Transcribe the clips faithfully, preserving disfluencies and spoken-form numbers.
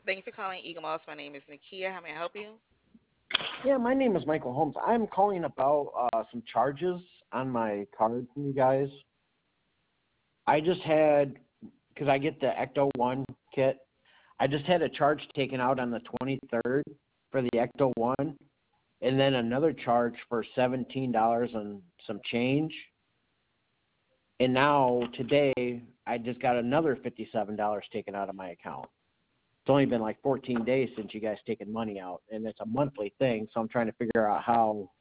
Thank you for calling Eagle Moss. My name is Nakia. How may I help you? Yeah, my name is Michael Holmes. I'm calling about uh, some charges on my card from you guys. I just had, because I get the Ecto one kit, I just had a charge taken out on the twenty-third for the Ecto one, and then another charge for seventeen dollars and some change. And now, today, I just got another fifty-seven dollars taken out of my account. It's only been like fourteen days since you guys taken money out, and it's a monthly thing, so I'm trying to figure out how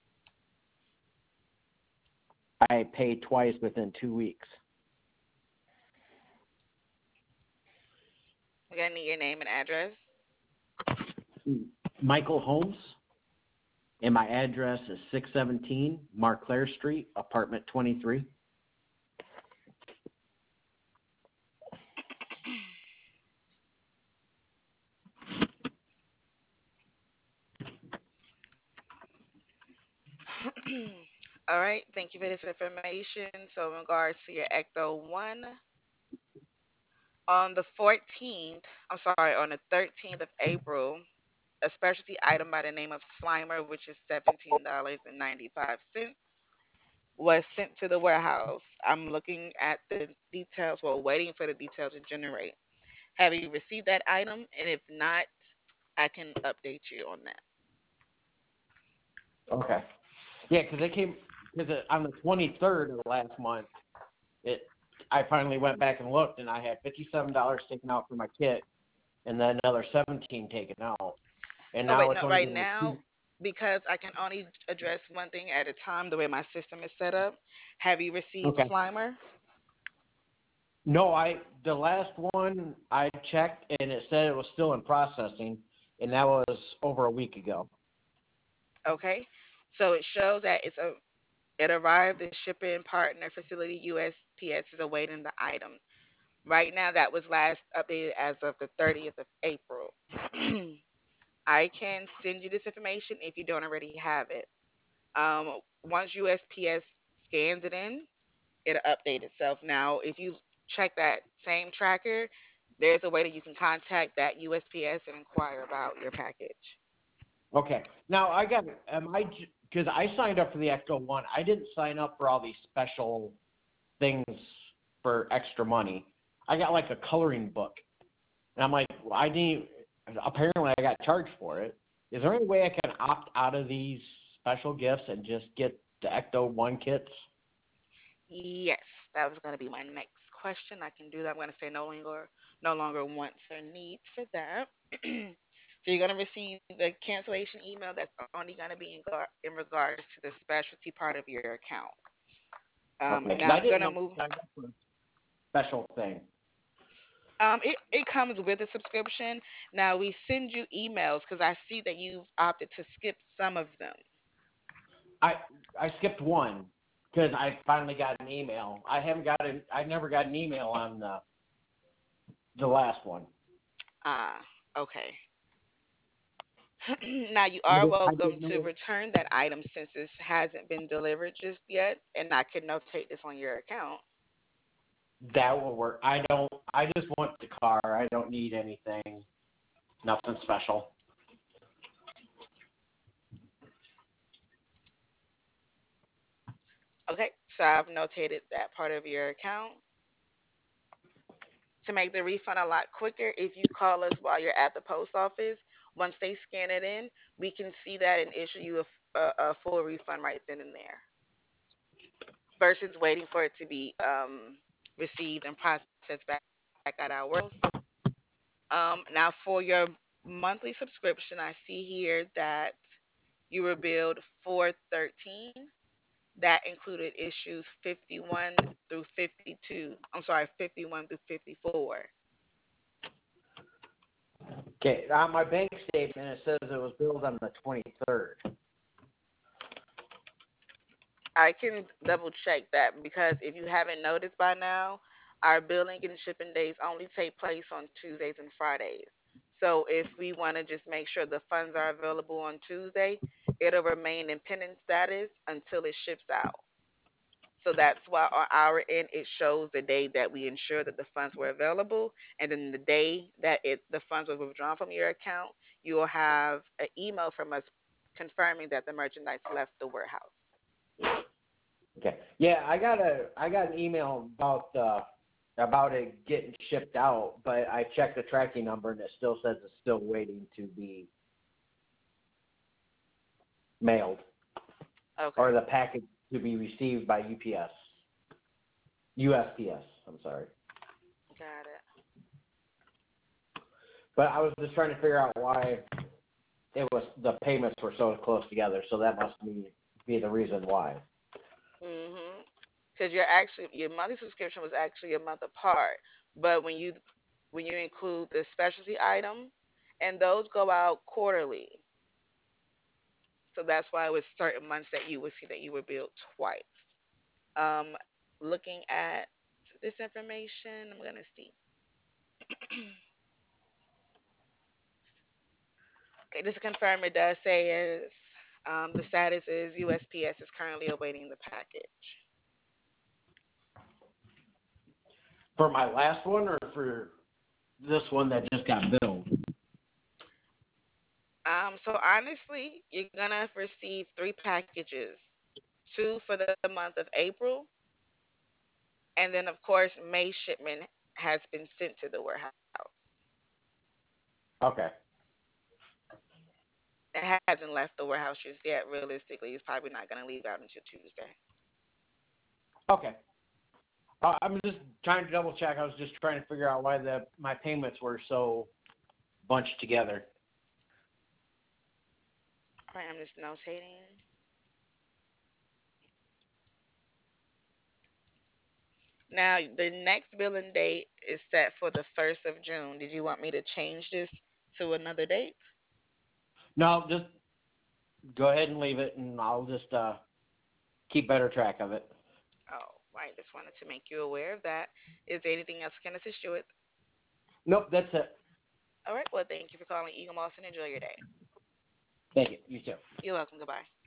I pay twice within two weeks. We're going to need your name and address. Michael Holmes, and my address is six seventeen Marclair Street, apartment twenty-three. All right. Thank you for this information. So, in regards to your Ecto one, on the fourteenth, I'm sorry, on the thirteenth of April, a specialty item by the name of Slimer, which is seventeen dollars and ninety-five cents, was sent to the warehouse. I'm looking at the details, well, waiting for the details to generate. Have you received that item? And if not, I can update you on that. Okay. Yeah, because it came because on the twenty-third of last month, it I finally went back and looked, and I had fifty-seven dollars taken out for my kit, and then another seventeen taken out, and Oh, now wait, it's no, only right been like now, two. because I can only address one thing at a time, the way my system is set up. Have you received Okay. Slimer? No, I the last one I checked, and it said it was still in processing, and that was over a week ago. Okay. So it shows that it's a it arrived. The shipping partner facility U S P S is awaiting the item. Right now, that was last updated as of the thirtieth of April. I can send you this information if you don't already have it. Um, once U S P S scans it in, it'll update itself. Now, if you check that same tracker, there's a way that you can contact that U S P S and inquire about your package. Okay. Now I got am I because I signed up for the Ecto one. I didn't sign up for all these special things for extra money. I got like a coloring book, and I'm like, well, I need. Apparently, I got charged for it. Is there any way I can opt out of these special gifts and just get the Ecto one kits? Yes, that was going to be my next question. I can do that. I'm going to say no longer, no longer wants or needs for that. So you're going to receive the cancellation email that's only going to be in, gar- in regards to the specialty part of your account. Um, Okay, because now I I'm going didn't to know move. I signed up for a special thing. Um, it, it comes with a subscription. Now we send you emails because I see that you've opted to skip some of them. I I skipped one because I finally got an email. I haven't got an I never got an email on the the last one. Ah, okay. Now you I are didn't, I welcome didn't to know return that item since this hasn't been delivered just yet, and I can notate this on your account. that will work. I don't. I just want the car. I don't need anything. Nothing special. Okay, so I've notated that part of your account. To make the refund a lot quicker, if you call us while you're at the post office, once they scan it in, we can see that and issue you a, a, a full refund right then and there, versus waiting for it to be um, received and processed back, back at our warehouse. Um, now, for your monthly subscription, I see here that you were billed four thirteen. That included issues fifty-one through fifty-two. I'm sorry, fifty-one through fifty-four. Okay. On my bank statement, it says it was billed on the twenty-third. I can double check that because if you haven't noticed by now, our billing and shipping days only take place on Tuesdays and Fridays. So if we want to just make sure the funds are available on Tuesday, it'll remain in pending status until it ships out. So that's why on our end it shows the day that we ensure that the funds were available, and then the day that it the funds were withdrawn from your account, you will have an email from us confirming that the merchandise left the warehouse. Okay. Yeah, I got a I got an email about uh about it getting shipped out, but I checked the tracking number and it still says it's still waiting to be mailed or Okay, the package to be received by U P S. U S P S, I'm sorry. got it. But I was just trying to figure out why it was the payments were so close together, so that must be be the reason why. Mhm. Because your actually your monthly subscription was actually a month apart, but when you when you include the specialty item, and those go out quarterly, so that's why it was certain months that you would see that you were billed twice. Um, looking at this information, I'm gonna see. Okay, just to confirm, it does say is um, the status is U S P S is currently awaiting the package. For my last one or for this one that just got billed? Um, so honestly, you're gonna receive three packages, two for the month of April, and then of course May shipment has been sent to the warehouse. Okay. It hasn't left the warehouse just yet. Realistically, it's probably not gonna leave out until Tuesday. Okay. Uh, I'm just trying to double check. I was just trying to figure out why the my payments were so bunched together. All right, I'm just notating. Now, the next billing date is set for the first of June. Did you want me to change this to another date? No, just go ahead and leave it, and I'll just uh, keep better track of it. Oh, right. Just wanted to make you aware of that. Is there anything else I can assist you with? Nope, that's it. All right. Well, thank you for calling Eagle Moss and enjoy your day. Thank you. You too. You're welcome. Goodbye.